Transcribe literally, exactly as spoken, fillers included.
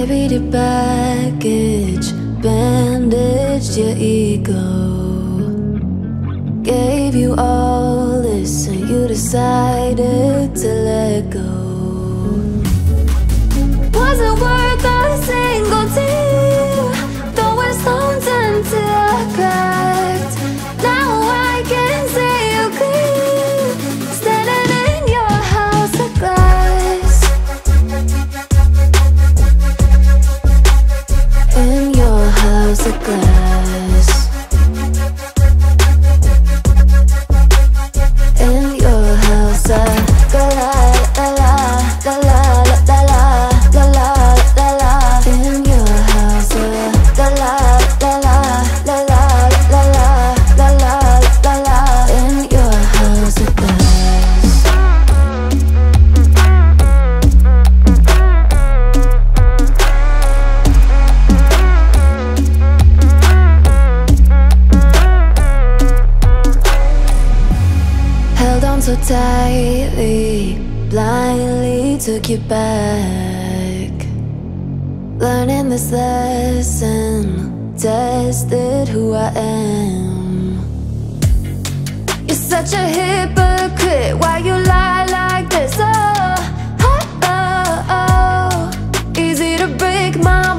Carried your baggage, bandaged your ego, gave you all this and you decided to let go. Wasn't worth a single tear, throwing stones until I cracked. Now I can see you clear, standing in your house of glass. In your house of glass. In your house of glass. La la la la la la la la la la. In your house of la la la la la la la la la la la la. In your house of glass. Held on so tightly, blindly took you back. Learning this lesson, tested who I am. You're such a hypocrite, why you lie like this? Oh, oh, oh, oh. Easy to break my